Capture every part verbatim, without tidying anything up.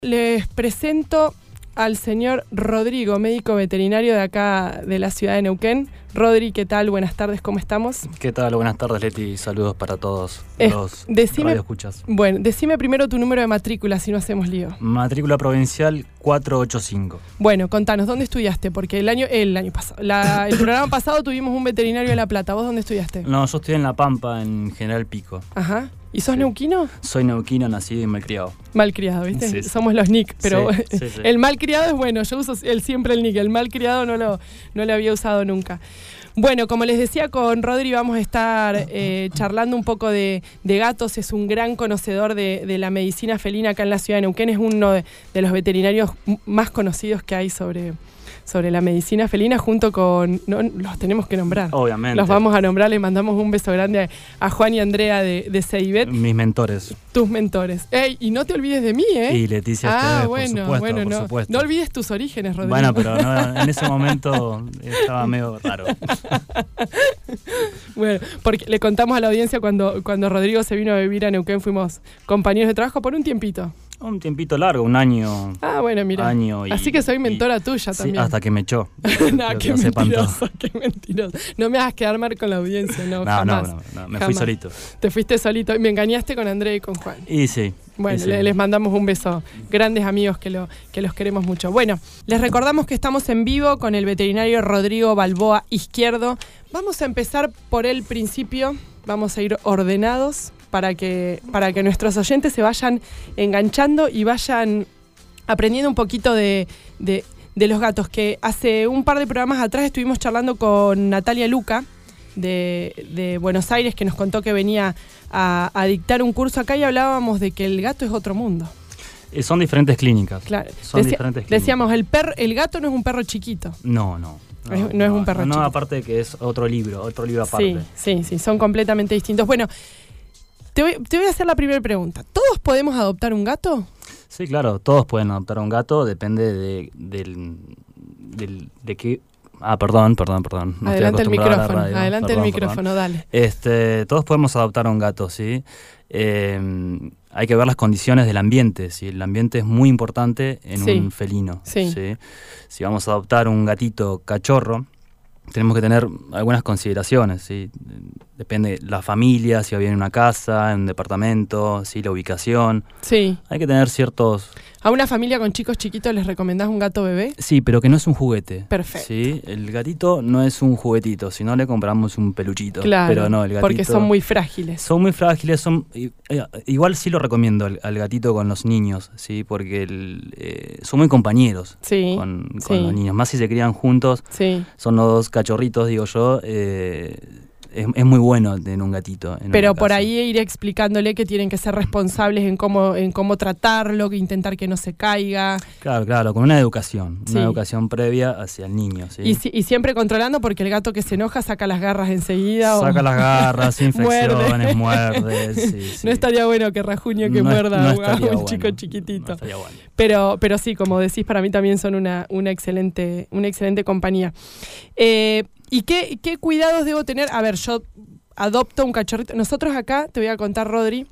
Les presento al señor Rodrigo, médico veterinario de acá de la ciudad de Neuquén. Rodri, ¿qué tal? Buenas tardes, ¿cómo estamos? ¿Qué tal? Buenas tardes, Leti. Saludos para todos eh, los decime, radioescuchas. Bueno, decime primero tu número de matrícula, si no hacemos lío. Matrícula provincial cuatro ocho cinco. Bueno, contanos, ¿dónde estudiaste? Porque el año el año pasado, la, el programa pasado tuvimos un veterinario en La Plata. ¿Vos dónde estudiaste? No, yo estoy en La Pampa, en General Pico. Ajá. ¿Y sos sí. neuquino? Soy neuquino, nacido y malcriado. Malcriado, ¿viste? Sí, sí. Somos los Nick, pero sí, sí, sí. El malcriado es bueno, yo uso el, siempre el Nick, el malcriado no lo, no lo había usado nunca. Bueno, como les decía, con Rodri vamos a estar eh, charlando un poco de, de gatos. Es un gran conocedor de, de la medicina felina acá en la ciudad de Neuquén. Es uno de, de los veterinarios más conocidos que hay sobre, sobre la medicina felina, junto con... No, los tenemos que nombrar. Obviamente. Los vamos a nombrar. Le mandamos un beso grande a, a Juan y Andrea de, de Seibet. Mis mentores. Tus mentores. Ey, y no te olvides de mí, ¿eh? Y Leticia, ah, ustedes, bueno, por supuesto, bueno, por no, supuesto. no olvides tus orígenes, Rodrigo. Bueno, pero no, en ese momento estaba medio raro. Bueno, porque le contamos a la audiencia cuando, cuando Rodrigo se vino a vivir a Neuquén, fuimos compañeros de trabajo por un tiempito. Un tiempito largo, un año. Ah, bueno, mira. Año y, Así que soy mentora y, tuya sí, también. hasta que me echó. No, qué mentiroso, qué mentiroso. No me hagas quedar mal con la audiencia, no, no, jamás. no, no, no, me jamás. fui solito. Te fuiste solito y me engañaste con Andrea y con Juan. Y sí. Bueno, y sí. les mandamos un beso. Grandes amigos que, lo, que los queremos mucho. Bueno, les recordamos que estamos en vivo con el veterinario Rodrigo Balboa Izquierdo. Vamos a empezar por el principio. Vamos a ir ordenados para que, para que nuestros oyentes se vayan enganchando y vayan aprendiendo un poquito de, de, de los gatos. Que hace un par de programas atrás estuvimos charlando con Natalia Luca de, de Buenos Aires, que nos contó que venía a, a dictar un curso acá y hablábamos de que el gato es otro mundo. Eh, son diferentes clínicas. Claro. Son Decí, diferentes clínicas. Decíamos, el, perro, el gato no es un perro chiquito. No, no. No, es, no es un perro no, chiquito. No, aparte de que es otro libro, otro libro aparte. Sí, sí, sí, son completamente distintos. Bueno, te voy, te voy a hacer la primera pregunta. ¿Todos podemos adoptar un gato? Sí, claro, todos pueden adoptar un gato, depende de, del, del, de qué... Ah, perdón, perdón, perdón. No adelante el micrófono, radio, adelante perdón, el micrófono, perdón. dale. Este, todos podemos adoptar un gato, ¿sí? Eh, hay que ver las condiciones del ambiente, ¿sí? El ambiente es muy importante en sí. un felino, sí. ¿sí? Si vamos a adoptar un gatito cachorro, tenemos que tener algunas consideraciones, ¿sí? Depende de la familia, si va bien en una casa, en un departamento, ¿sí? La ubicación. Sí. Hay que tener ciertos... ¿A una familia con chicos chiquitos les recomendás un gato bebé? Sí, pero que no es un juguete. Perfecto. ¿Sí? El gatito no es un juguetito, si no le compramos un peluchito. Claro, pero no, el gatito, porque son muy frágiles. Son muy frágiles, son igual sí lo recomiendo al, al gatito con los niños, ¿sí? Porque el, eh, son muy compañeros sí, con, con sí. los niños. Más si se crían juntos, sí. son los dos cachorritos, digo yo, eh, Es, es muy bueno tener un gatito. En Pero una por casa. ahí iré explicándole que tienen que ser responsables en cómo, en cómo tratarlo, que intentar que no se caiga. Claro, claro, con una educación, sí. una educación previa hacia el niño. ¿sí? Y, y siempre controlando, porque el gato que se enoja saca las garras enseguida. Saca o... las garras, infecciones, muerde. muerde sí, sí. No estaría bueno que rajuñe que no, muerda no a un bueno, chico chiquitito. No estaría bueno. Pero, pero sí, como decís, para mí también son una, una, excelente, una excelente compañía. Eh, ¿Y qué, qué cuidados debo tener? A ver, yo... adopto un cachorrito. Nosotros acá, te voy a contar, Rodri,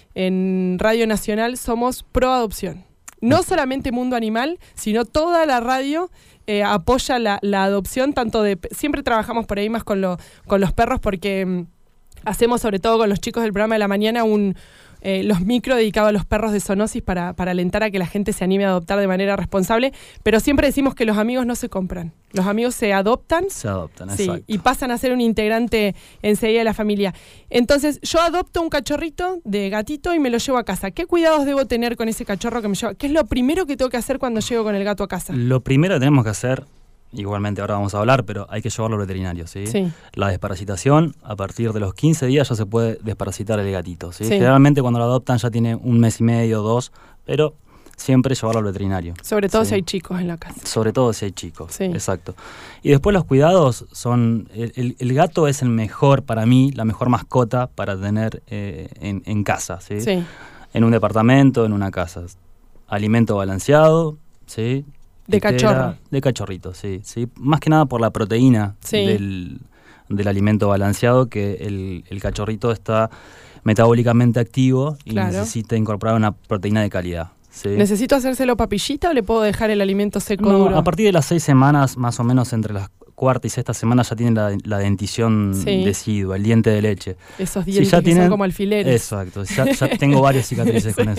en Radio Nacional somos pro adopción. No solamente Mundo Animal, sino toda la radio eh, apoya la, la adopción, tanto de... Siempre trabajamos por ahí más con, lo, con los perros porque mm, hacemos, sobre todo con los chicos del programa de la mañana, un... Eh, los micro dedicados a los perros de zoonosis para, para alentar a que la gente se anime a adoptar de manera responsable, pero siempre decimos que los amigos no se compran, los amigos se adoptan, se adoptan, sí, exacto. Y pasan a ser un integrante enseguida de la familia. Entonces yo adopto un cachorrito de gatito y me lo llevo a casa. ¿Qué cuidados debo tener con ese cachorro que me lleva? ¿Qué es lo primero que tengo que hacer cuando llego con el gato a casa? Lo primero que tenemos que hacer, igualmente ahora vamos a hablar, pero hay que llevarlo al veterinario, ¿sí? Sí. La desparasitación, a partir de los quince días ya se puede desparasitar el gatito, ¿sí? Sí. Generalmente cuando lo adoptan ya tiene un mes y medio, dos, pero siempre llevarlo al veterinario. Sobre todo ¿sí? si hay chicos en la casa. Sobre todo si hay chicos, sí. exacto. Y después los cuidados son, el, el, el gato es el mejor, para mí, la mejor mascota para tener eh, en, en casa, ¿sí? Sí. En un departamento, en una casa. Alimento balanceado, ¿sí? De cachorro. De cachorrito, sí, sí. Más que nada por la proteína sí. del, del alimento balanceado, que el, el cachorrito está metabólicamente activo y claro. necesita incorporar una proteína de calidad. ¿sí? ¿Necesito hacérselo papillita o le puedo dejar el alimento seco No, duro? a partir de las seis semanas, más o menos entre las cuarta y sexta semana, ya tienen la, la dentición Sí. decidua, el diente de leche. Esos Si dientes ya que tienen- son como alfileres. Exacto, ya, ya tengo varias cicatrices con eso.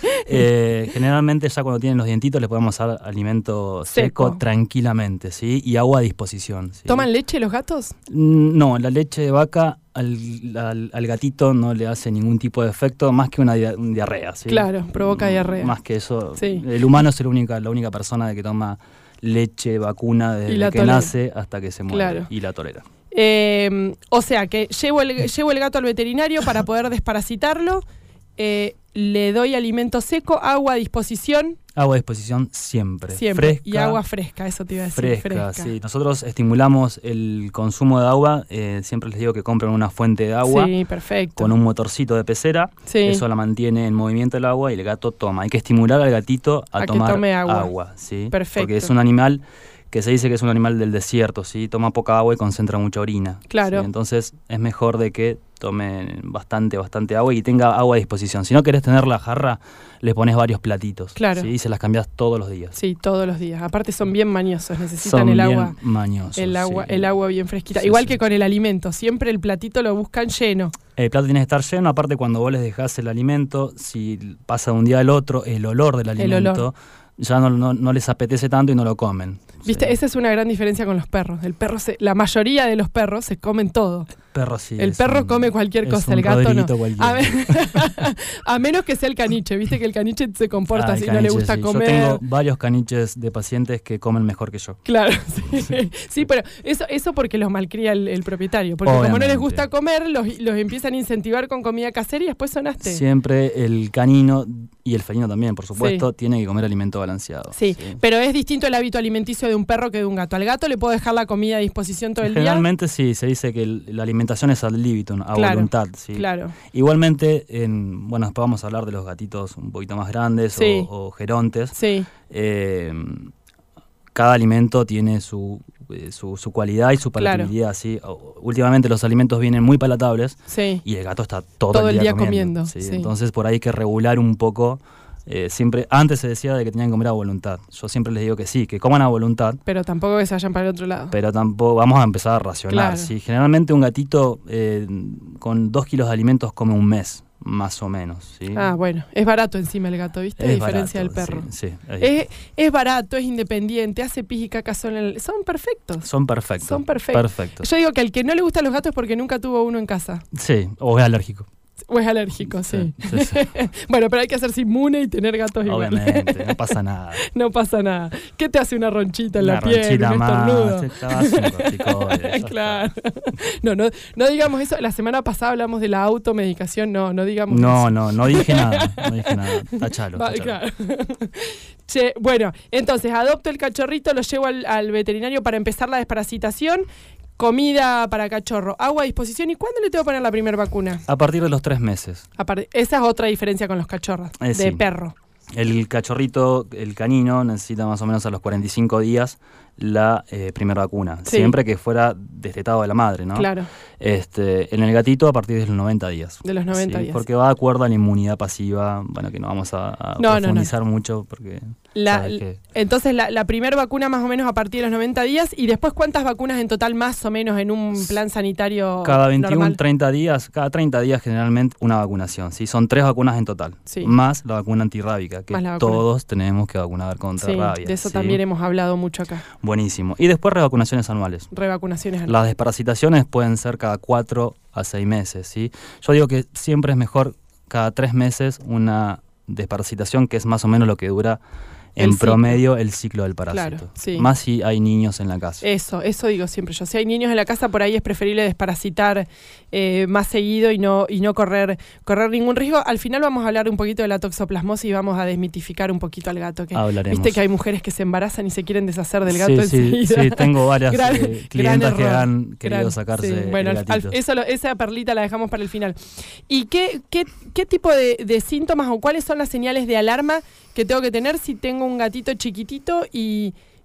Eh, generalmente ya cuando tienen los dientitos les podemos dar alimento seco, Seco. tranquilamente, ¿sí? Y agua a disposición. ¿sí? ¿Toman leche los gatos? Mm, No, la leche de vaca al, al- al gatito no le hace ningún tipo de efecto, más que una dia- un diarrea. ¿sí? Claro, provoca Mm, diarrea. Más que eso, Sí. el humano es el única, la única persona de que toma leche vacuna desde Y la que tolera. nace hasta que se muere Claro. y la tolera. Eh, o sea que llevo el, llevo el gato al veterinario para poder desparasitarlo, eh, le doy alimento seco, agua a disposición, Agua a disposición siempre. siempre. Fresca, Y agua fresca, eso te iba a decir. fresca, sí. Nosotros estimulamos el consumo de agua. eh, siempre les digo que compren una fuente de agua Sí, perfecto. con un motorcito de pecera. Sí. Eso la mantiene en movimiento el agua y el gato toma. Hay que estimular al gatito a, A que tomar tome agua. ¿sí? Perfecto. Porque es un animal que se dice que es un animal del desierto, ¿sí? Toma poca agua y concentra mucha orina. Claro. ¿sí? Entonces es mejor de que tome bastante, bastante agua y tenga agua a disposición. Si no querés tener la jarra, le pones varios platitos. Claro. ¿sí? Y se las cambias todos los días. Sí, todos los días. Aparte son bien mañosos, necesitan Son el bien agua. mañosos. El agua, sí. el agua bien fresquita. Sí, Igual sí. que con el alimento, siempre el platito lo buscan lleno. El plato tiene que estar lleno, aparte cuando vos les dejás el alimento, si pasa de un día al otro, el olor del El alimento olor. ya no, no, no les apetece tanto y no lo comen. Viste, Sí. esa es una gran diferencia con los perros. El perro se, la mayoría de los perros se comen todo. Perro sí. El es perro un- come cualquier es cosa, un el gato no. Rodriguito cualquiera. A, ver- a menos que sea el caniche, viste que el caniche se comporta Ah, el así, no le caniche, gusta sí. comer. Yo tengo varios caniches de pacientes que comen mejor que yo. Claro, sí. Sí, pero eso, eso porque los malcría el, el propietario. Porque como no les Obviamente. gusta comer, los, los empiezan a incentivar con comida casera y después sonaste. Siempre el canino y el felino también, por supuesto, tiene que comer alimento balanceado. Sí, pero es distinto el hábito alimenticio de un perro que de un gato. Al gato le puedo dejar la comida a disposición todo el día. Generalmente sí, se dice que el- la alimentación es ad libitum, a Claro, voluntad. ¿sí? Claro. Igualmente, en, bueno, después vamos a hablar de los gatitos un poquito más grandes Sí. o, o gerontes. Sí, Eh, cada alimento tiene su, eh, su, su cualidad y su Claro. palatabilidad. ¿sí? O- Últimamente los alimentos vienen muy palatables sí. y el gato está todo, Todo el el día, día comiendo, ¿sí? sí. Entonces por ahí hay que regular un poco. Eh, siempre Antes se decía de que tenían que comer a voluntad. Yo siempre les digo que sí, que coman a voluntad, Pero tampoco que se vayan para el otro lado. pero tampoco vamos a empezar a racionar. Claro. ¿sí? Generalmente un gatito eh, con dos kilos de alimentos come un mes, más o menos. ¿sí? Ah, bueno. Es barato encima el gato, ¿viste? A Es diferencia barato, del perro. sí, sí, ahí. Es, es barato, es independiente, hace pis y caca solo en el- Son perfectos. Son perfectos. Son perfectos. Perfectos. Yo digo que al que no le gustan los gatos es porque nunca tuvo uno en casa. Sí, o es alérgico. O es alérgico, sí. Sí, sí, sí. Bueno, pero hay que hacerse inmune y tener gatos igual. Obviamente, no pasa nada. No pasa nada. ¿Qué te hace una ronchita en Una la piel? ronchita Un más, estornudo. te das un corticoide, ya está. Claro. No, no, no digamos eso. La semana pasada hablamos de la automedicación. No, no digamos No, eso. no, no dije nada. No dije nada. Tachalo. Va, tachalo. claro. Che, bueno, entonces adopto el cachorrito, lo llevo al, al veterinario para empezar la desparasitación. Comida para cachorro, agua a disposición. ¿Y cuándo le tengo que poner la primera vacuna? A partir de los tres meses. Aparte, esa es otra diferencia con los cachorros, Eh, de sí. perro. El cachorrito, el canino, necesita más o menos a los cuarenta y cinco días la eh, primera vacuna. Sí. Siempre que fuera destetado de la madre, ¿no? Claro, Este, en el gatito a partir de los noventa días. de los noventa Sí, días. Porque va de acuerdo a la inmunidad pasiva. Bueno, que no vamos a, a No, no, no. profundizar mucho porque La- sabes que Entonces, la, la primera vacuna más o menos a partir de los noventa días. ¿Y después cuántas vacunas en total más o menos en un plan sanitario cada veintiuno, normal? treinta días, cada treinta días generalmente una vacunación. ¿sí? Son tres vacunas en total. Sí. Más la vacuna antirrábica, que Más la vacuna. todos tenemos que vacunar contra Sí, rabia. de eso ¿sí? también hemos hablado mucho acá. Buenísimo. Y después revacunaciones anuales. Revacunaciones anuales. Las desparasitaciones pueden ser cada cuatro a seis meses. ¿sí? Yo digo que siempre es mejor cada tres meses una desparasitación, que es más o menos lo que dura El en ciclo. promedio el ciclo del parásito. Claro, sí. Más si hay niños en la casa. Eso, eso digo siempre yo. Si hay niños en la casa, por ahí es preferible desparasitar eh, más seguido y no, y no correr, correr ningún riesgo. Al final vamos a hablar un poquito de la toxoplasmosis y vamos a desmitificar un poquito al gato. Que, Hablaremos. viste que hay mujeres que se embarazan y se quieren deshacer del gato sí, sí, enseguida. sí, tengo varias Gran- eh, gran clientas que error. han querido Gran- sacarse sí, bueno, el al- gatito. al- eso lo- esa perlita la dejamos para el final. ¿Y qué, qué, qué tipo de, de síntomas o cuáles son las señales de alarma que tengo que tener si tengo un gatito chiquitito y,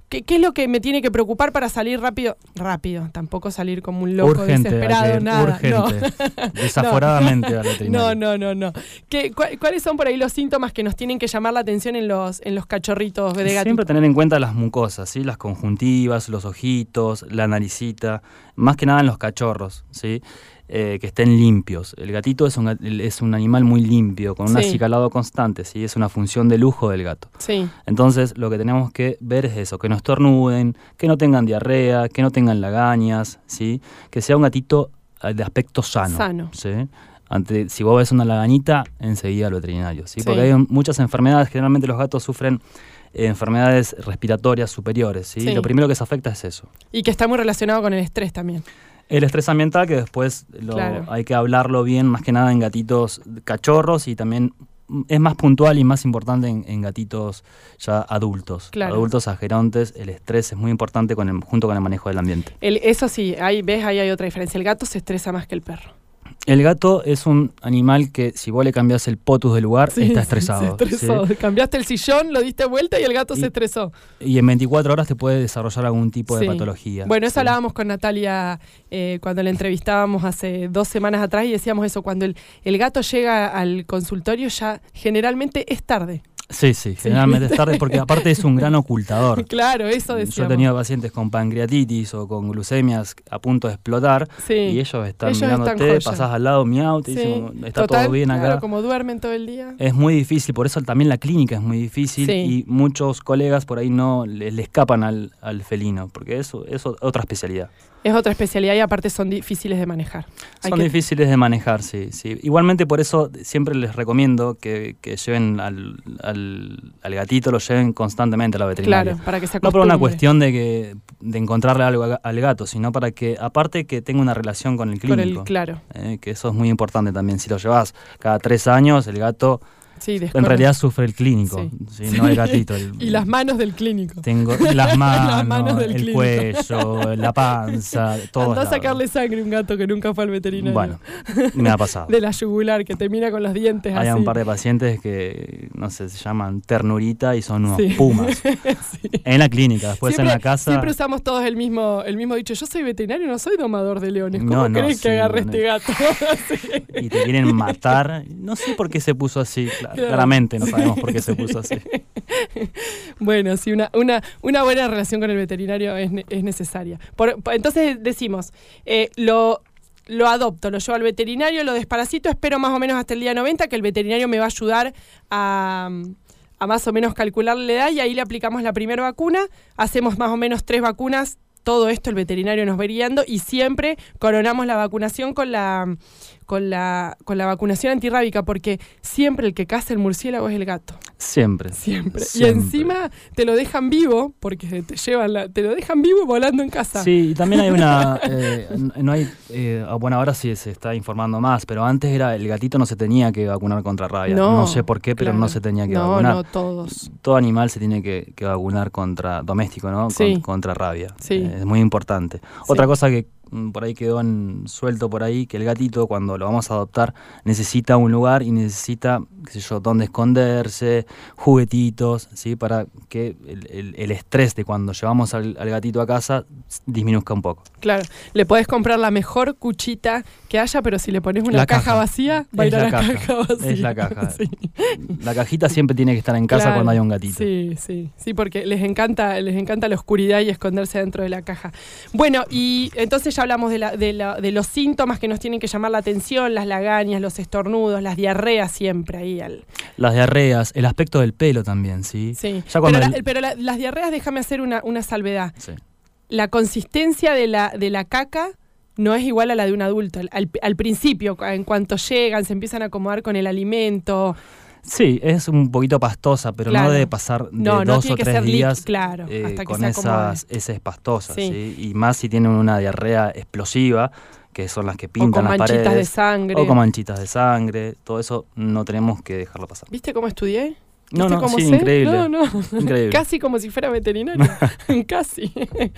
¿Qué, ¿Qué es lo que me tiene que preocupar para salir rápido? Rápido, tampoco salir como un loco urgente, desesperado, que, nada. Urgente, no. desaforadamente al veterinario. No, no, no, no. ¿Qué, cu ¿Cuáles son por ahí los síntomas que nos tienen que llamar la atención en los, en los cachorritos de gatito? Siempre tener en cuenta las mucosas, ¿sí? Las conjuntivas, los ojitos, la naricita, más que nada en los cachorros, ¿sí? Eh, que estén limpios. El gatito es un, es un animal muy limpio, con un Sí. acicalado constante, ¿sí? Es una función de lujo del gato. Sí. Entonces, lo que tenemos que ver es eso, que no estornuden, que no tengan diarrea, que no tengan lagañas, ¿sí? Que sea un gatito de aspecto sano. Sano. ¿Sí? Ante, si vos ves una lagañita, enseguida al veterinario, ¿sí? Sí. Porque hay muchas enfermedades, generalmente los gatos sufren eh, enfermedades respiratorias superiores, ¿sí? Sí. Lo primero que se afecta es eso. Y que está muy relacionado con el estrés también. El estrés ambiental, que después lo, Claro. hay que hablarlo bien, más que nada en gatitos cachorros, y también es más puntual y más importante en, en gatitos ya adultos. Claro. Adultos a gerontes, el estrés es muy importante con el, junto con el manejo del ambiente. El, eso sí, ahí ves, ahí hay otra diferencia. El gato se estresa más que el perro. El gato es un animal que si vos le cambiás el potus del lugar, Sí, está sí, estresado. se estresó. ¿sí? Cambiaste el sillón, lo diste vuelta y el gato Y- se estresó. Y en veinticuatro horas te puede desarrollar algún tipo Sí. de patología. Bueno, eso ¿sí? hablábamos con Natalia eh, cuando la entrevistábamos hace dos semanas atrás y decíamos eso, cuando el, el gato llega al consultorio ya generalmente es tarde. Sí, sí, generalmente es tarde porque aparte es un gran ocultador. Claro, eso Yo he decíamos. tenido pacientes con pancreatitis o con glucemias a punto de explotar Sí. y ellos están Ellos mirándote, están joya. pasás al lado, miau, te Sí. dicen, está Total, todo bien acá. Claro, como duermen todo el día. Es muy difícil, por eso también la clínica es muy difícil Sí. y muchos colegas por ahí no le, le escapan al, al felino, porque eso es otra especialidad. Es otra especialidad y aparte son difíciles de manejar. Hay Son que- difíciles de manejar, sí, sí. Igualmente por eso siempre les recomiendo que, que lleven al, al, al gatito, lo lleven constantemente a la veterinaria. Claro, para que se No por una acostumbre. cuestión de que de encontrarle algo a- al gato, sino para que, aparte que tenga una relación con el Con clínico. el, claro. eh, que eso es muy importante también. Si lo llevas cada tres años, el gato Sí, en descorre- realidad sufre el clínico, Sí. ¿sí? No el gatito. El- Y las manos del clínico. Tengo las manos, Las manos del el clínico. cuello, la panza, todo. Andá a sacarle sangre a un gato que nunca fue al veterinario. Bueno, me ha pasado. De la yugular, que te mira con los dientes Hay así. un par de pacientes que, no sé, se llaman ternurita y son unos Sí. pumas. Sí. En la clínica, después siempre, en la casa. Siempre usamos todos el mismo, el mismo dicho. Yo soy veterinario, no soy domador de leones. ¿Cómo No, no, crees que sí, agarre no, este gato? Sí. Y te quieren matar. No sé por qué se puso así, cla- Claro. claramente no sabemos por qué se Sí. puso así. Bueno, sí, una, una, una buena relación con el veterinario es, ne- es necesaria. Por- por- entonces decimos, eh, lo, lo adopto, lo llevo al veterinario, lo desparasito, espero más o menos hasta el día noventa que el veterinario me va a ayudar a, a más o menos calcular la edad y ahí le aplicamos la primera vacuna, hacemos más o menos tres vacunas. Todo esto el veterinario nos va guiando y siempre coronamos la vacunación con la, con la, con la vacunación antirrábica, porque siempre el que caza el murciélago es el gato. Siempre. Siempre. Siempre. Y encima te lo dejan vivo, porque te llevan la, te lo dejan vivo volando en casa. Sí, y también hay una. eh, no hay. eh, bueno, ahora sí se está informando más, pero antes era el gatito no se tenía que vacunar contra rabia. No, No, sé por qué, pero claro. no se tenía que no, vacunar. No, todos. Todo animal se tiene que, que vacunar contra doméstico, ¿no? Con- Sí. contra rabia. Sí. Eh, es muy importante. Sí. Otra cosa que mm, por ahí quedó en- suelto por ahí, que el gatito cuando lo vamos a adoptar necesita un lugar y necesita, qué sé yo, dónde esconderse, juguetitos, ¿sí? Para que el, el- el estrés de cuando llevamos al, al gatito a casa disminuzca un poco. Claro, le podés comprar la mejor cuchita que haya, pero si le pones una La caja, caja. vacía, va a Es ir a la la caja. caja, vacía. Es la caja. Sí. La cajita siempre tiene que estar en casa Claro, cuando hay un gatito. Sí, sí, sí, porque les encanta, les encanta la oscuridad y esconderse dentro de la caja. Bueno, y entonces ya hablamos de, la, de, la, de los síntomas que nos tienen que llamar la atención, las lagañas, los estornudos, las diarreas siempre ahí. Al, Las diarreas, el aspecto del pelo también, ¿sí? sí. Ya cuando Pero, la- el- pero la- las diarreas, déjame hacer una, una salvedad. Sí. La consistencia de la, de la caca no es igual a la de un adulto. Al, al- al principio, en cuanto llegan, se empiezan a acomodar con el alimento. Sí, es un poquito pastosa, pero Claro. no debe pasar de No, no dos tiene o que tres ser líqui- días claro, eh, hasta que con se acomode. esas heces pastosas, Sí. ¿sí? Y más si tienen una diarrea explosiva, que son las que O pintan con las manchitas paredes. de sangre. O con manchitas de sangre, todo eso no tenemos que dejarlo pasar. ¿Viste cómo estudié? No, ¿Viste no, cómo sí, sé? increíble. No, no. Increíble. Casi como si fuera veterinario. Casi.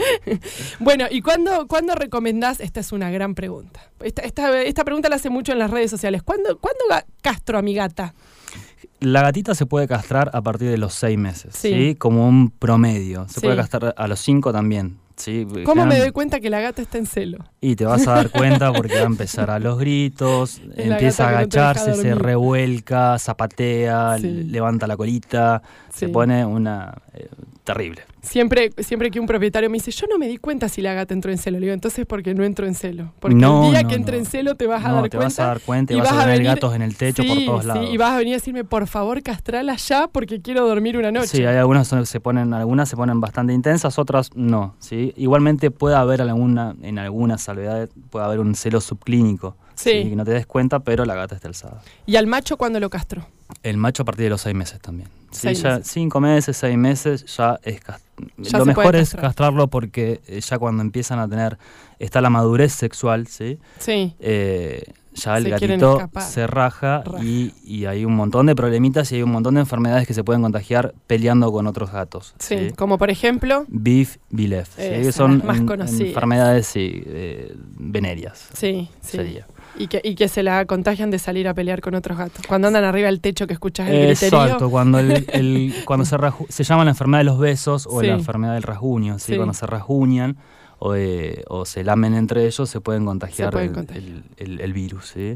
Bueno, ¿y cuándo, cuándo recomendás? Esta es una gran pregunta. Esta, esta, esta pregunta la hace mucho en las redes sociales. ¿Cuándo, ¿cuándo ga- castro a mi gata? La gatita se puede castrar a partir de los seis meses, Sí. ¿sí? Como un promedio. Se Sí. puede castrar a los cinco también, ¿sí? ¿Cómo me General- doy cuenta que la gata está en celo? Y te vas a dar cuenta porque va a empezar a los gritos, Es la empieza a gata que no te deja agacharse, se dormir. revuelca, zapatea, Sí. le- levanta la colita, Sí. se pone una... eh, terrible. Siempre, siempre que un propietario me dice, yo no me di cuenta si la gata entró en celo. Le digo, entonces porque no entro en celo. Porque No, el día no, que entre no. en celo te vas a No, dar te cuenta. vas a dar cuenta y, y vas, vas a a tener venir- gatos en el techo por Sí, todos sí, lados. y vas a venir a decirme, por favor, castrala ya porque quiero dormir una noche. Sí, hay algunas son- se ponen, algunas se ponen bastante intensas, otras no, ¿sí? Igualmente puede haber alguna, en algunas salvedades, puede haber un celo subclínico, Sí. ¿sí? Que no te des cuenta, pero la gata está alzada. ¿Y al macho cuando lo castró? El macho a partir de los seis meses también. Sí, Seis ya meses. cinco meses, seis meses, ya es cas- Ya Lo se mejor puede es castrar. castrarlo porque eh, ya cuando empiezan a tener, está la madurez sexual, ¿sí? Sí. Eh, ya el Se quieren gatito escapar. se raja, Raja. Y, y hay un montón de problemitas y hay un montón de enfermedades que se pueden contagiar peleando con otros gatos. Sí, ¿sí? como por ejemplo, Beef, Bilef, ¿sí? Esas, Que son las más en- conocidas. enfermedades sí, eh, venéreas. sí, sí. Sería. Y que, y que se la contagian de salir a pelear con otros gatos. Cuando andan arriba del techo que escuchas el griterío. Exacto, cuando, el, el- cuando se, raju- se llama la enfermedad de los besos o Sí. la enfermedad del rasguño, ¿sí? Sí. Cuando se rasguñan o, eh, o se lamen entre ellos, se pueden contagiar, pueden el, contagiar. el- el- el virus. ¿sí?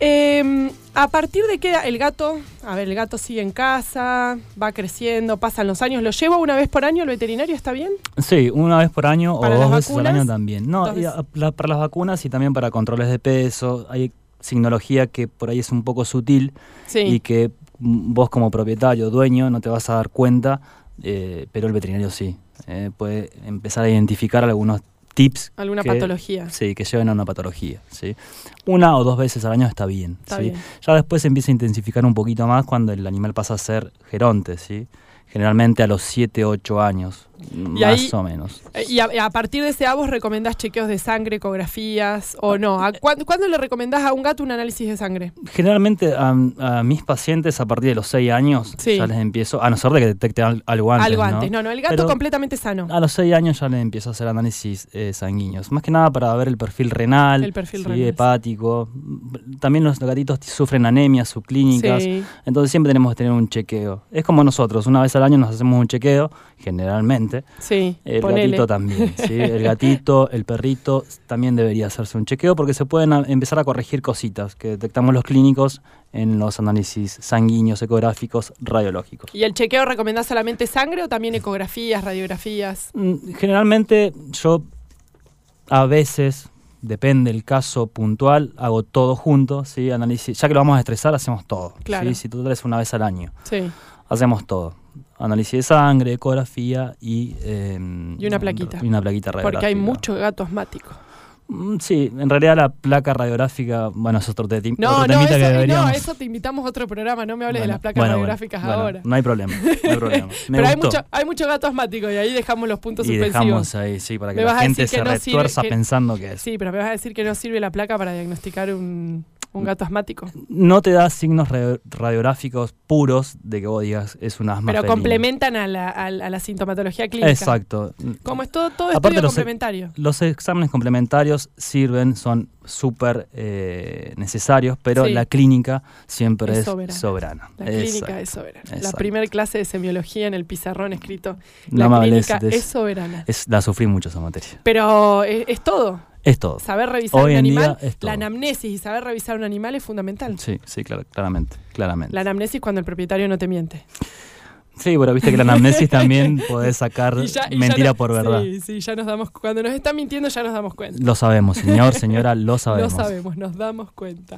Eh, ¿A partir de qué edad el gato? A ver, el gato sigue en casa, va creciendo, pasan los años. ¿Lo llevo una vez por año al veterinario? ¿Está bien? Sí, una vez por año o ¿Para dos las veces al vacunas? año también. No, Dos y veces. a- la- para las vacunas y también para controles de peso. Hay signología que por ahí es un poco sutil Sí. y que mm, vos como propietario, dueño, no te vas a dar cuenta, eh, pero el veterinario sí. Eh, puede empezar a identificar algunos tips. ¿Alguna que- patología? Sí, que lleven a una patología. ¿sí? Una o dos veces al año está bien. Está ¿sí? bien. Ya después se empieza a intensificar un poquito más cuando el animal pasa a ser geronte, ¿sí? Generalmente a los siete, ocho años, más ahí- o menos. Eh, Y a, a partir de ese edad vos recomendás chequeos de sangre, ecografías o no. ¿A cuán- ¿Cuándo le recomendás a un gato un análisis de sangre? Generalmente a, a mis pacientes a partir de los seis años Sí. ya les empiezo, a no ser de que detecte al- algo antes. Algo ¿no? antes. No, no, el gato Pero completamente sano. a los seis años ya les empiezo a hacer análisis eh, sanguíneos. Más que nada para ver el perfil renal, El perfil ¿sí? renal. hepático. También los gatitos sufren anemias subclínicas. Sí. Entonces siempre tenemos que tener un chequeo. Es como nosotros, una vez al año nos hacemos un chequeo, generalmente. Sí, El ponele. gatito también, ¿sí? El gatito, el perrito, también debería hacerse un chequeo porque se pueden a- empezar a corregir cositas que detectamos los clínicos en los análisis sanguíneos, ecográficos, radiológicos. ¿Y el chequeo recomendás solamente sangre o también ecografías, radiografías? Mm, Generalmente yo a veces, depende del caso puntual, hago todo junto, ¿sí? Análisis, ya que lo vamos a estresar, hacemos todo. Claro. ¿sí? Si tú traes una vez al año, Sí. hacemos todo. Análisis de sangre, ecografía y... eh, Y una plaquita. Y una plaquita radiográfica. Porque hay mucho gato asmático. Mm, Sí, en realidad la placa radiográfica, bueno, es otro, te- No, otro no, temita eso, que no, deberíamos... eso te invitamos a otro programa. No me hables de Bueno, las placas bueno, bueno, radiográficas bueno, ahora. No hay problema, no hay problema. Me Pero hay gustó. mucho, hay mucho gato asmático y ahí dejamos los puntos Y suspensivos. dejamos ahí, sí, para que Me vas la a gente decir se que no sirve- retuerza que- pensando que es. Sí, pero me vas a decir que no sirve la placa para diagnosticar un, un gato asmático. No te da signos radio- radiográficos puros de que vos digas es un asma Pero felino. complementan a la, a la- a la sintomatología clínica. Exacto. Como es todo, todo Aparte estudio los- complementario. Los exámenes complementarios sirven, son súper eh, necesarios, pero Sí. la clínica siempre Es es, soberana. soberana. La clínica Exacto. es soberana. La Exacto. primera clase de semiología en el pizarrón escrito. No La me hables clínica de es eso. soberana. Es- la sufrí mucho esa materia. Pero es, es todo. Es todo. Saber revisar Hoy un en día animal, es todo. la anamnesis y saber revisar un animal es fundamental. Sí, sí, claro, claramente, claramente. La anamnesis cuando el propietario no te miente. Sí, pero viste que la anamnesis también podés sacar Y ya- y ya mentira no- por verdad. Sí, sí, ya nos damos cuando nos están mintiendo ya nos damos cuenta. Lo sabemos, señor, señora, lo sabemos. Lo sabemos, nos damos cuenta.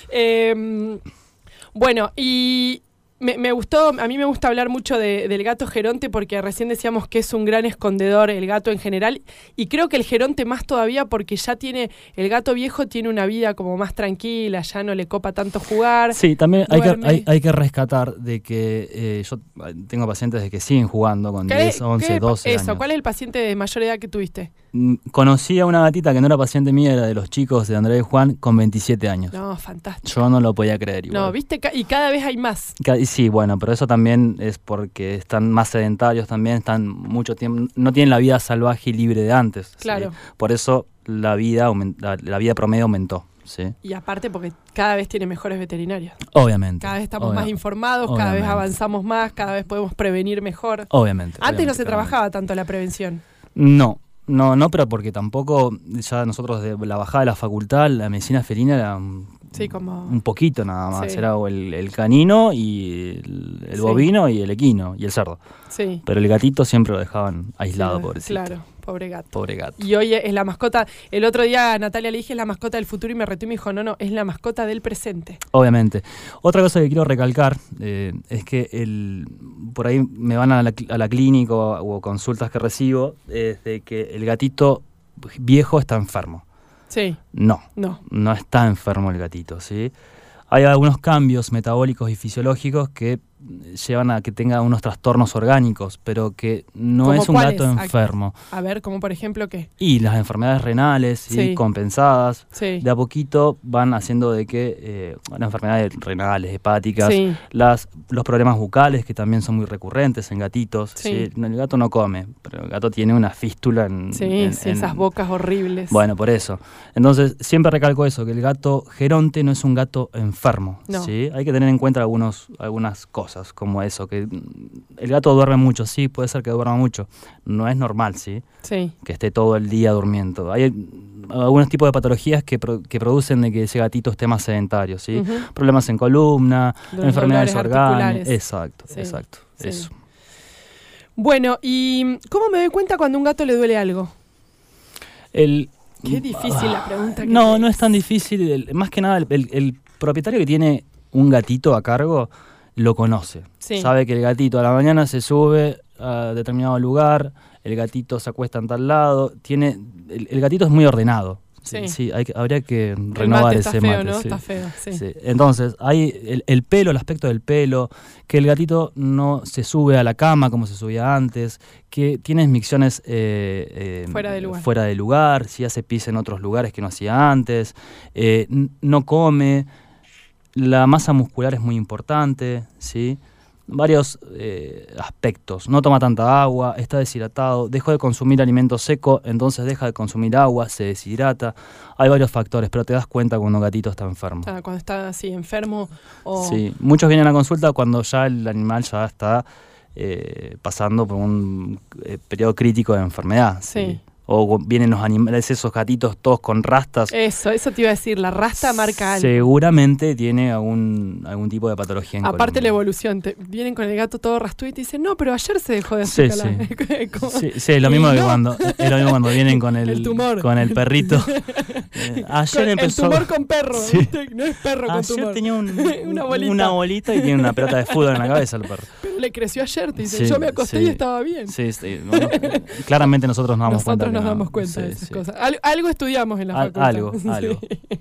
Eh, bueno, y me, me gustó, a mí me gusta hablar mucho de- del gato geronte porque recién decíamos que es un gran escondedor el gato en general y creo que el geronte más todavía porque ya tiene, el gato viejo tiene una vida como más tranquila, ya no le copa tanto jugar. Sí, también hay que, duerme. hay, hay que rescatar de que eh, yo tengo pacientes de que siguen jugando con ¿Qué- diez, once, qué- doce Eso, años. ¿cuál es el paciente de mayor edad que tuviste? Mm, Conocí a una gatita que no era paciente mía, era de los chicos de Andrés y Juan, con veintisiete años. No, fantástico. Yo no lo podía creer igual. No, viste, Ca- y cada vez hay más. Ca- Sí, bueno, pero eso también es porque están más sedentarios también, están mucho tiempo, no tienen la vida salvaje y libre de antes. ¿sí? Claro. Por eso la vida, aument- la, la vida promedio aumentó. ¿sí? Y aparte porque cada vez tiene mejores veterinarios. Obviamente. Cada vez estamos obvia- más informados, obviamente. cada vez avanzamos más, cada vez podemos prevenir mejor. Obviamente. Antes obviamente, no se claramente. trabajaba tanto la prevención. No, no, no, pero porque tampoco, ya nosotros de la bajada de la facultad, la medicina felina era un, Sí, como... un poquito nada más. Sí. Era el, el canino y el, el Sí. bovino y el equino y el cerdo. Sí. Pero el gatito siempre lo dejaban aislado, Sí, pobrecito. Claro, pobre gato. Pobre gato. Y hoy es la mascota. El otro día a Natalia le dije es la mascota del futuro y me retó y me dijo, no, no, es la mascota del presente. Obviamente. Otra cosa que quiero recalcar eh, es que el, por ahí me van a la, a la clínica o, o consultas que recibo, es de que el gatito viejo está enfermo. Sí, No, no. no está enfermo el gatito, ¿sí? Hay algunos cambios metabólicos y fisiológicos que llevan a que tenga unos trastornos orgánicos, pero que no ¿Cómo es un cuáles? gato ¿A- enfermo. A ver, como por ejemplo, ¿qué? Y las enfermedades renales, ¿sí? Sí. compensadas, Sí. de a poquito van haciendo de que eh, las enfermedades renales, hepáticas, Sí. las, los problemas bucales, que también son muy recurrentes en gatitos. Sí. ¿sí? El gato no come, pero el gato tiene una fístula en... Sí, en- sí, en- esas bocas horribles. Bueno, por eso. Entonces, siempre recalco eso, que el gato geronte no es un gato enfermo. No. ¿sí? Hay que tener en cuenta algunos, algunas cosas, como eso, que mm, el gato duerme mucho, sí, puede ser que duerma mucho. No es normal, ¿sí? Sí, Que esté todo el día durmiendo. Hay mm, algunos tipos de patologías que, pro- que producen de que ese gatito esté más sedentario, ¿sí? Ujú. Problemas en columna, Los enfermedades dolores orgánicas. articulares. Exacto, Sí, exacto. sí. Eso. Bueno, ¿y cómo me doy cuenta cuando a un gato le duele algo? El, Qué difícil la pregunta que No, te no es tan hice. difícil. El- más que nada, el, el- el propietario que tiene un gatito a cargo lo conoce. Sí. Sabe que el gatito a la mañana se sube a determinado lugar, el gatito se acuesta en tal lado. Tiene, el, el gatito es muy ordenado. Sí. Sí, hay que- habría que El renovar mate está ese feo, mate. ¿no? sí. Está feo, sí. Sí. Entonces, hay el, el pelo, el aspecto del pelo, que el gatito no se sube a la cama como se subía antes, que tiene micciones eh, eh, Fuera de lugar. fuera de lugar, si hace pis en otros lugares que no hacía antes, eh, n- no come, la masa muscular es muy importante, ¿sí? Varios eh, aspectos. No toma tanta agua, está deshidratado, dejó de consumir alimento seco, entonces deja de consumir agua, se deshidrata. Hay varios factores, pero te das cuenta cuando un gatito está enfermo. O sea, cuando está así enfermo o... Sí, muchos vienen a consulta cuando ya el animal ya está eh, pasando por un eh, periodo crítico de enfermedad. Sí. ¿sí? O vienen los animales, esos gatitos todos con rastas. Eso, eso te iba a decir, la rasta marca algo. Seguramente tiene algún, algún tipo de patología en Aparte la columna. evolución, te, vienen con el gato todo rastudo y te dicen, no, pero ayer se dejó de hacer Sí, calar". Como- Sí, sí, es lo mismo Y que no. cuando es lo mismo cuando vienen con el, El tumor. con el perrito. Eh, ayer Con- empezó. El tumor con perro, Sí. ¿viste? No es perro con Ayer tumor. tenía un- Una un- bolita. una bolita y tiene una pelota de fútbol en la cabeza el perro. Pero le creció ayer, te dicen, Sí, yo me acosté sí. y estaba bien. Sí, sí, bueno, claramente nosotros nos damos cuenta. Nosotros que nos no. damos cuenta Sí, de esas sí. cosas. Al- algo estudiamos en la Al- facultad. algo, Sí. algo.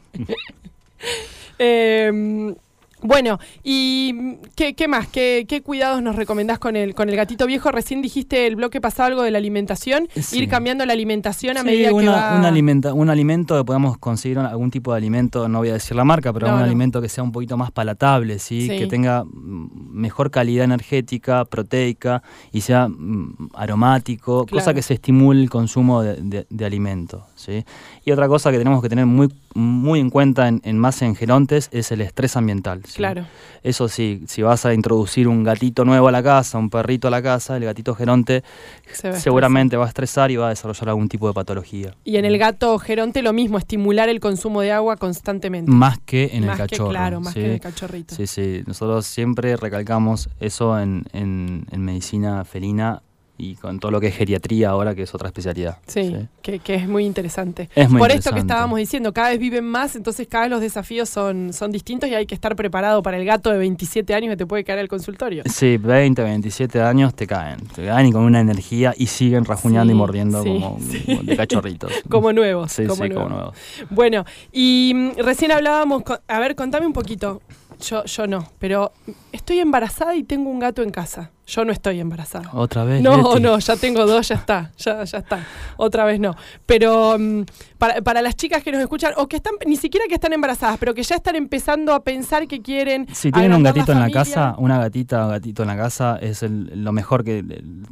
Eh, bueno, ¿y qué, qué más? ¿Qué, ¿Qué cuidados nos recomendás con el, con el gatito viejo? Recién dijiste el bloque pasado algo de la alimentación. Sí. Ir cambiando la alimentación a Sí, medida que una- va... un, alimenta- un alimento que podamos conseguir un- algún tipo de alimento, no voy a decir la marca, pero No, un no. alimento que sea un poquito más palatable, ¿sí? Sí. Que tenga mm, mejor calidad energética, proteica y sea mm, aromático, Claro. cosa que se estimule el consumo de, de, de alimentos, ¿sí? Y otra cosa que tenemos que tener muy, muy en cuenta en, en más en gerontes es el estrés ambiental, ¿sí? Claro. Eso sí, si vas a introducir un gatito nuevo a la casa, un perrito a la casa, el gatito geronte Se va a seguramente va a estresar y va a desarrollar algún tipo de patología. Y en el gato geronte lo mismo, estimular el consumo de agua constantemente. Más que en Más el que, cachorro. claro, más ¿sí? que en el cachorrito. Sí, sí. Nosotros siempre recalcamos eso en, en, en medicina felina y con todo lo que es geriatría ahora, que es otra especialidad. Sí, Que, que es muy interesante. Es muy Por esto que interesante. estábamos diciendo, cada vez viven más, entonces cada vez los desafíos son, son distintos y hay que estar preparado para el gato de veintisiete años que te puede caer al consultorio. Sí, veinte, veintisiete años te caen. Te caen y con una energía y siguen rajuñando Sí, y mordiendo sí, como, sí. como de cachorritos. Como nuevos. Sí, como sí, nuevos. como nuevos. Bueno, y mm, recién hablábamos, con- a ver, contame un poquito. Yo, yo no, pero estoy embarazada y tengo un gato en casa. Yo no estoy embarazada. Otra vez. No, Leti. no, ya tengo dos, ya está, ya, ya está. Otra vez no. Pero um, para, para las chicas que nos escuchan, o que están, ni siquiera que están embarazadas, pero que ya están empezando a pensar que quieren. Si tienen un agrandar gatito en la familia. casa, una gatita o gatito en la casa es el- lo mejor que el-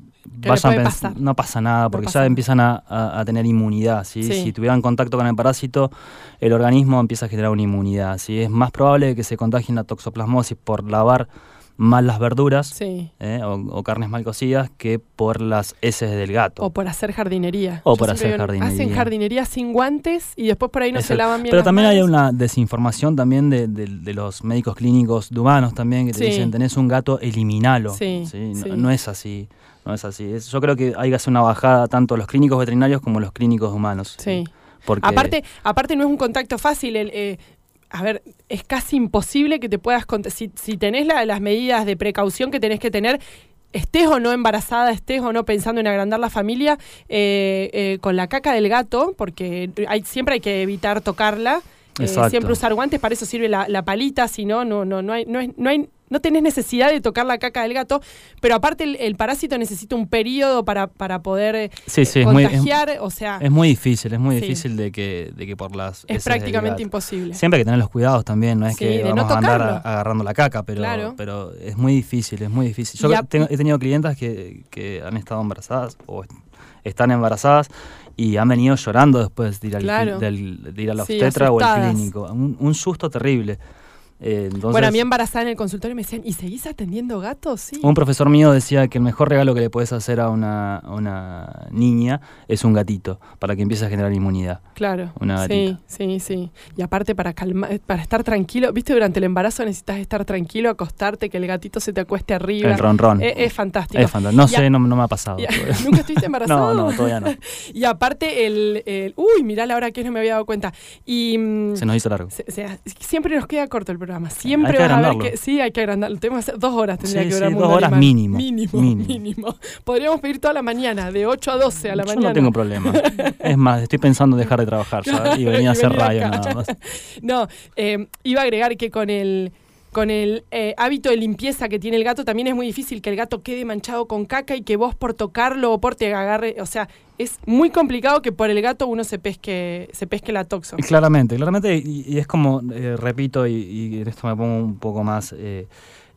Que vayan le puede pens- pasar. no pasa nada, No porque pasa ya nada. empiezan a, a- a tener inmunidad, ¿sí? Sí. Si tuvieran contacto con el parásito, el organismo empieza a generar una inmunidad, ¿sí? Es más probable que se contagien la toxoplasmosis por lavar mal las verduras, Sí. ¿eh? o, o carnes mal cocidas, que por las heces del gato. O por hacer jardinería. O Yo por siempre hacer digo, jardinería. Hacen jardinería sin guantes y después por ahí no Eso. se lavan bien Pero las también hay manos. una desinformación también de, de- de los médicos clínicos de humanos también, que te Sí. dicen, tenés un gato, eliminalo. Sí, No, sí. no es así. No es así. Es- yo creo que hay que hacer una bajada tanto los clínicos veterinarios como los clínicos humanos. Sí. Porque Aparte, aparte no es un contacto fácil. El, eh, a ver, es casi imposible que te puedas... cont- Si, si tenés la- las medidas de precaución que tenés que tener, estés o no embarazada, estés o no pensando en agrandar la familia, eh, eh, con la caca del gato, porque hay, siempre hay que evitar tocarla, eh, Exacto. siempre usar guantes, para eso sirve la, la palita, si no, no, no, no hay, no, es- no hay, no tenés necesidad de tocar la caca del gato, pero aparte el, el parásito necesita un periodo para, para poder eh, Sí, sí, es muy, es, contagiar, o sea, es muy difícil, es muy Sí. difícil de que, de que por las es heces del prácticamente gato. imposible. Siempre hay que tener los cuidados también, no es Sí, que de no vamos a andar a- tocarlo. agarrando la caca, pero, Claro. pero es muy difícil, es muy difícil. Yo Y a- tengo- he tenido clientas que, que han estado embarazadas o est- están embarazadas y han venido llorando después de ir al, Claro. del- de ir al Sí, obstetra o al asustadas. clínico. Un, un susto terrible. Eh, entonces, Bueno, a mí embarazada en el consultorio me decían, ¿y seguís atendiendo gatos? Sí. un profesor mío decía que el mejor regalo que le puedes hacer a una, a una niña es un gatito, para que empiece a generar inmunidad. Claro. Una Sí, gatita. sí, sí. Y aparte para calmar, para estar tranquilo, viste, durante el embarazo necesitas estar tranquilo, acostarte, que el gatito se te acueste arriba. El ronrón. Es, es fantástico. Es fantástico. No Y a- sé, no, no me ha pasado. y a- ¿Nunca estuviste embarazado? No, no, todavía no. Y aparte el, el- uy, mirá la hora que es, no me había dado cuenta. Y mm, Se nos hizo largo. se- o sea, siempre nos queda corto el programa. Siempre Hay que vas a ver agrandarlo. que sí, hay que agrandarlo. Tenemos que hacer- dos horas tendría Sí, que sí, durar dos Mundo horas Animal. mínimo, Mínimo, mínimo. mínimo. Podríamos pedir toda la mañana, de ocho a doce a la Yo mañana. no tengo problema. Es más, estoy pensando en dejar de trabajar ya y venir a hacer venir radio acá. nada más. No, eh, iba a agregar que con el con el eh, hábito de limpieza que tiene el gato también es muy difícil que el gato quede manchado con caca y que vos por tocarlo o por te agarre, o sea, es muy complicado que por el gato uno se pesque se pesque la toxo. Claramente, claramente, y, y es como, eh, repito, y, y en esto me pongo un poco más, eh,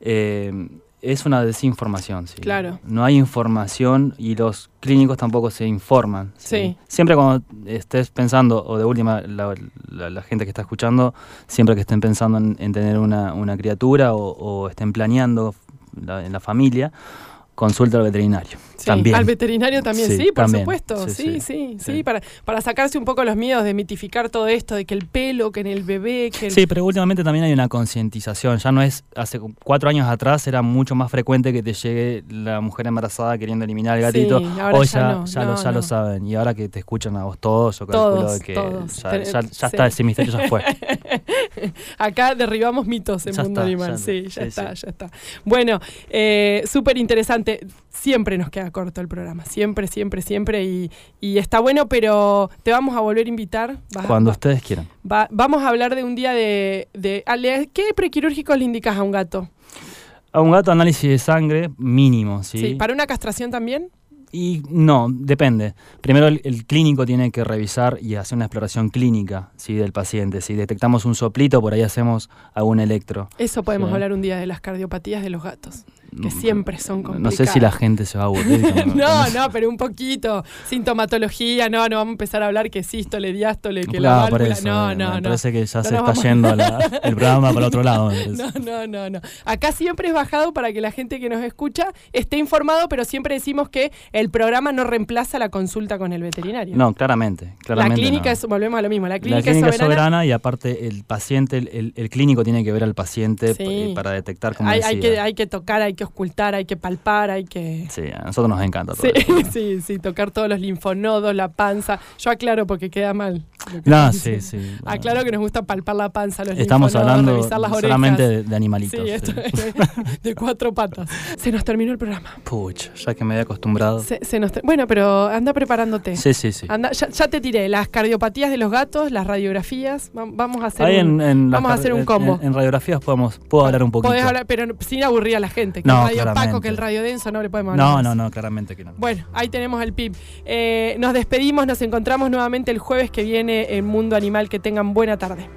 eh, es una desinformación, ¿sí? Claro. No hay información y los clínicos tampoco se informan. ¿sí? Sí. Siempre cuando estés pensando, o de última, la, la- la gente que está escuchando, siempre que estén pensando en, en tener una, una criatura o, o estén planeando la- en la familia, consulta al veterinario. Sí, También. al veterinario también, sí, Sí, por también. supuesto. Sí, Sí, sí, sí, sí, sí. para, para sacarse un poco los miedos de mitificar todo esto, de que el pelo, que en el bebé, que el... Sí, pero últimamente también hay una concientización. Ya no es, hace cuatro años atrás era mucho más frecuente que te llegue la mujer embarazada queriendo eliminar el gatito. Sí, ahora Hoy ya ya, no, ya, no, lo, ya no. lo saben. Y ahora que te escuchan a vos todos, yo calculo Todos, que todos. ya, Pero, ya- ya sí. está, ese misterio ya fue. Acá derribamos mitos en Ya Mundo está, Animal. ya- sí, ya sí, está, sí. ya está. Bueno, eh, súper interesante. Siempre nos queda corto el programa. Siempre, siempre, siempre. Y, y está bueno, pero te vamos a volver a invitar. Vas a- Cuando va- ustedes quieran. va- vamos a hablar de un día de... de Ale, ¿qué prequirúrgicos le indicas a un gato? A un gato, análisis de sangre mínimo, ¿sí? Sí, ¿para una castración también? Y no, depende. Primero el, el clínico tiene que revisar y hacer una exploración clínica, ¿sí? Del paciente. Si detectamos un soplito, por ahí hacemos algún electro. Eso podemos Sí. hablar un día de las cardiopatías de los gatos, que Mm, siempre son complicadas. No sé si la gente se va a aburrir. con- con No, eso. no, pero un poquito. Sintomatología, no, no vamos a empezar a hablar que sístole, diástole, que la Claro, por válvula. eso, no, me- no, me no. parece que ya No se nos está vamos- yendo la- el programa para otro lado. me parece. No, no, no, no. Acá siempre es bajado para que la gente que nos escucha esté informado, pero siempre decimos que el programa no reemplaza la consulta con el veterinario. No, claramente. claramente la clínica no. es, volvemos a lo mismo, la La clínica, clínica es es soberana. soberana y aparte el paciente, el, el- el clínico tiene que ver al paciente Sí. p- para detectar, como Hay, decía. hay, que, hay que tocar, hay que ocultar, hay que palpar, hay que... Sí, a nosotros nos encanta todo Sí, eso. sí, sí, tocar todos los linfonodos, la panza. Yo aclaro porque queda mal. lo que No, estás sí, diciendo. sí. Aclaro que nos gusta palpar la panza, los Estamos linfonodos, hablando revisar las orejas. solamente de, de animalitos. Sí, esto sí. es de cuatro patas. Se nos terminó el programa. Pucha, ya que me había acostumbrado. Se, se nos ter- bueno, pero anda preparándote. Sí, sí, sí. Anda, ya, ya te tiré las cardiopatías de los gatos, las radiografías. Va- vamos a hacer Ahí un, en, en las vamos a car- hacer un en- combo. En, en radiografías podemos, puedo hablar un poquito. Podés hablar, pero sin aburrir a la gente. Que No, el radio claramente. opaco, que el radio denso, no le podemos hablar. No, más. no, no, claramente que no. Bueno, ahí tenemos el P I B. Eh, nos despedimos, nos encontramos nuevamente el jueves que viene en Mundo Animal. Que tengan buena tarde.